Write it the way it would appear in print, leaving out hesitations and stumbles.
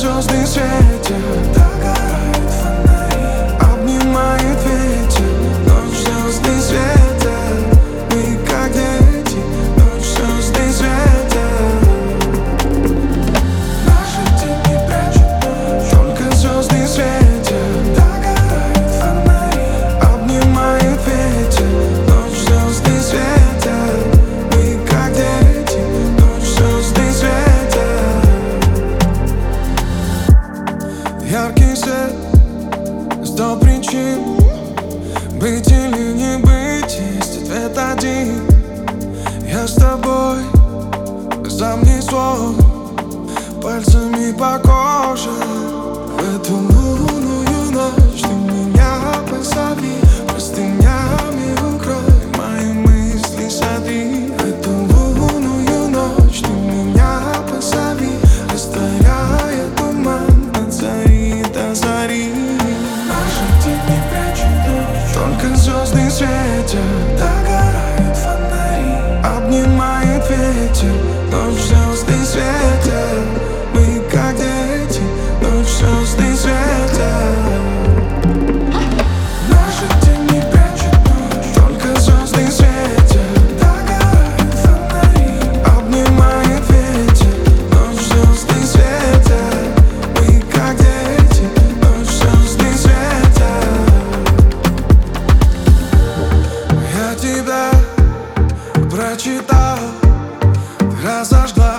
звезды светят, догорают фонари, обнимает ветер. Ночь, звезды светят, мы как дети. Ночь, звезды светят. Наши тени прячут ночь, только звезды светят, догорают фонари, обнимает ветер. Ночь, звезды светят, мы как дети. Ночь, звезды светят. Яркий свет, 100 причин быть или не быть, есть ответ один. Я с тобой, замни свой пальцами по коже. В эту лунную ночь ты меня позови, простынями укрой, мои мысли сотри. В эту лунную ночь ты меня позови, растворяя туман от зари до зари. Наши тени прячут ночь, только звезды светят, догорают фонари, обнимает ветер. Ночь, звезды светят, мы как дети. Ночь, звезды светят. Наши тени прячут ночь, только звезды светят, догорают фонари, обнимает ветер. Ночь, звезды светят, мы как дети. Ночь, звезды светят. Я тебя прочитал, ты разожгла